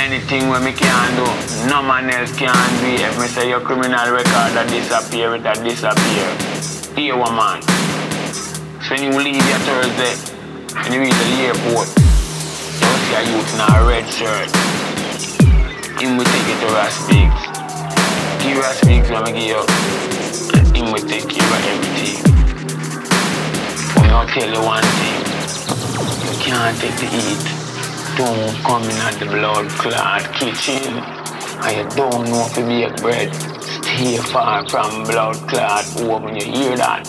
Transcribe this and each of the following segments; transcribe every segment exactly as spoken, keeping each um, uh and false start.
anything when me can do, no man else can do it. If me say your criminal record that disappear, it a disappear. Here one man. So when you leave your Thursday, when you reach the airport, you see a youth in a red shirt. Him will take it to Ras Biggs. Give Ras Biggs when me give you, and him will take care of everything. But me I'll tell you one thing, you can't take the heat. Don't come in at the blood clot kitchen. And you don't know if you bake bread. Stay far from blood clot oven, you hear that?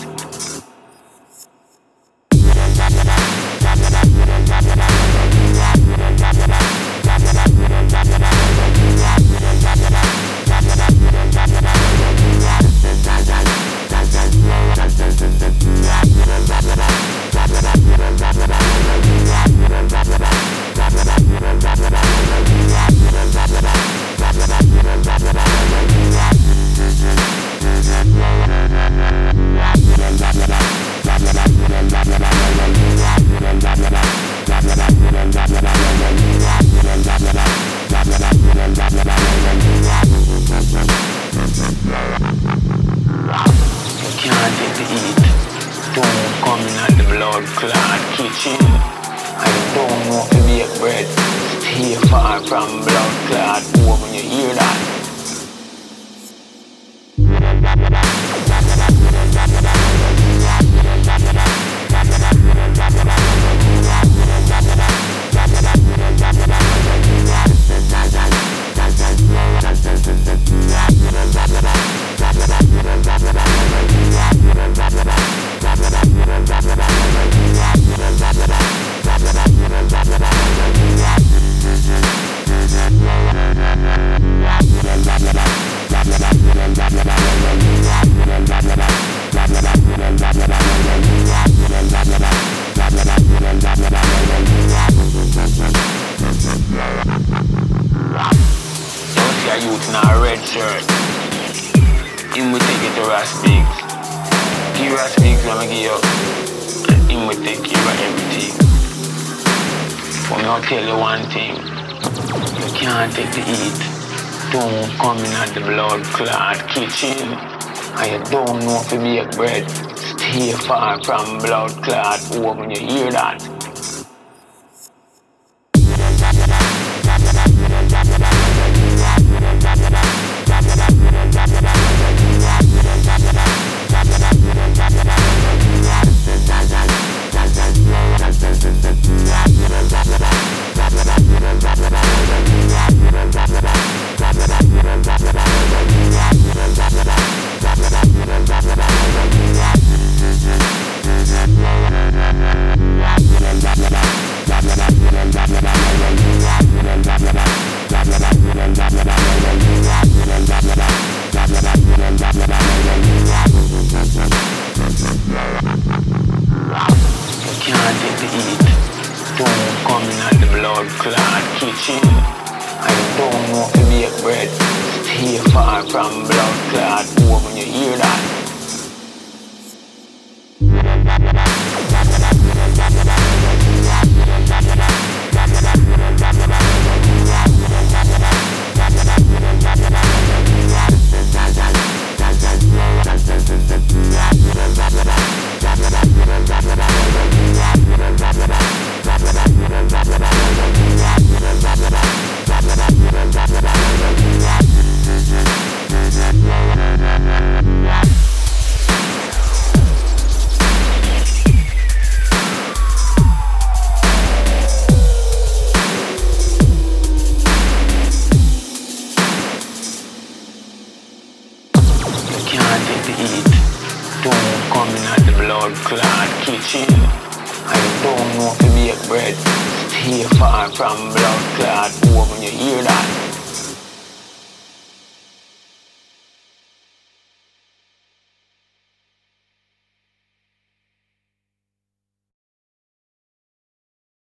And you don't know if you bake bread. Stay far from blood clot oven, you hear that? Stay far from blood clot oven, you hear that?